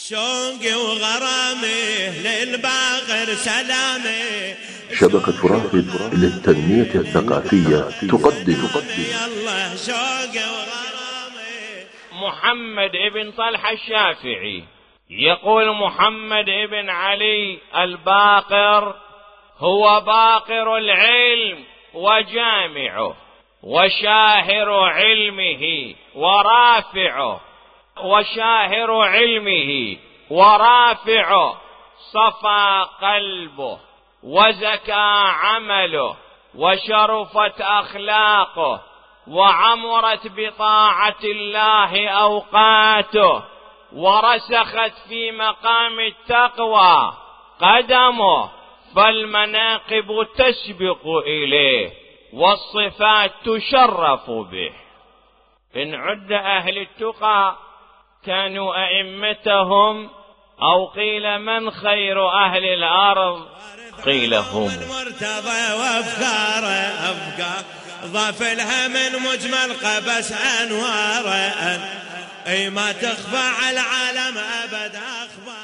شوقي وغرامي للباقر سلامي. شبكة رافد للتنمية الثقافية تقدم يلا شوقي وغرامي. محمد ابن طلحة الشافعي يقول: محمد ابن علي الباقر هو باقر العلم وجامعه وشاهر علمه ورافعه، وشاهر علمه ورافعه، صفى قلبه وزكى عمله وشرفت أخلاقه وعمرت بطاعة الله أوقاته ورسخت في مقام التقوى قدمه، فالمناقب تسبق إليه والصفات تشرف به. إن عد أهل التقى كانوا أئمتهم، أو قيل من خير أهل الأرض، قيل هم. المرتضى وأفكاره أفكار ضاف لها من مجمل قبس أنواره، أي ما تخفى على العالم أبدا أخبار.